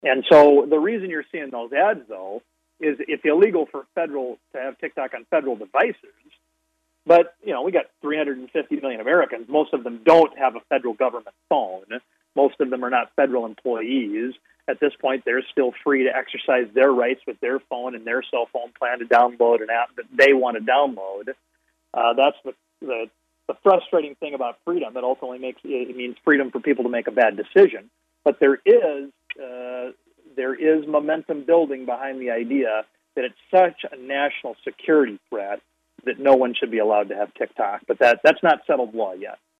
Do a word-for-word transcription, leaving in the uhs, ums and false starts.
And so the reason you're seeing those ads, though, is it's illegal for federal to have TikTok on federal devices. But, you know, we got three hundred fifty million Americans. Most of them don't have a federal government phone. Most of them are not federal employees. At this point, they're still free to exercise their rights with their phone and their cell phone plan to download an app that they want to download. Uh, that's the, the the frustrating thing about freedom. That ultimately makes it means freedom for people to make a bad decision. But there is uh, there is momentum building behind the idea that it's such a national security threat that no one should be allowed to have TikTok. But that that's not settled law yet.